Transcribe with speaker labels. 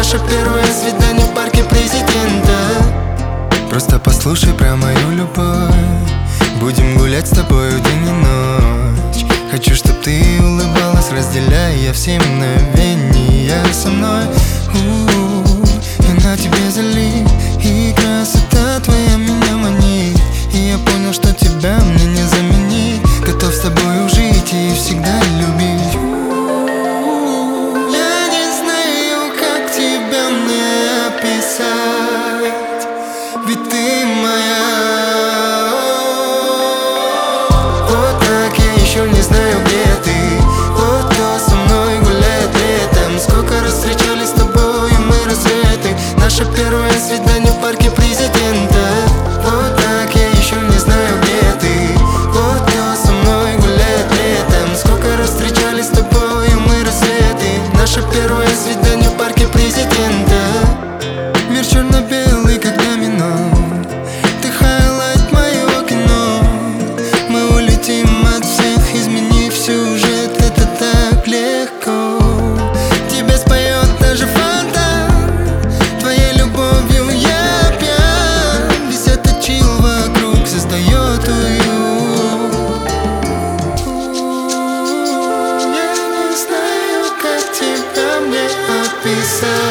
Speaker 1: Наше первое свидание в парке президента.
Speaker 2: Просто послушай про мою любовь. Будем гулять с тобою день и ночь. Хочу, чтоб ты улыбалась, разделяя все мгновения со мной. Я на тебе залип, и красота твоя меня манит. И я понял, что тебя мне не заменить. Готов с тобой жить и всегда любить.
Speaker 1: Я не знаю, как тебя мне описать, ведь ты моя.
Speaker 2: Вот так, я еще не знаю, где ты. Вот кто со мной гуляет летом. Сколько раз встречались с тобой мы рассветы.
Speaker 1: Наше первое свидание в парке президента.
Speaker 2: Вот так, я еще не знаю, где ты. Вот кто со мной гуляет летом.
Speaker 1: Сколько раз встречались с тобой мы рассветы. Наше первое свидание в парке президента.
Speaker 2: Мир черно-белый, как домино.
Speaker 1: Ты хайлайт моего кино.
Speaker 2: Мы улетим от всех, изменив сюжет. Это так легко.
Speaker 1: Тебе споет даже фонтан. Твоей любовью я пьян.
Speaker 2: Весь этот чил вокруг создает уют.
Speaker 1: Я не знаю, как тебя мне описать.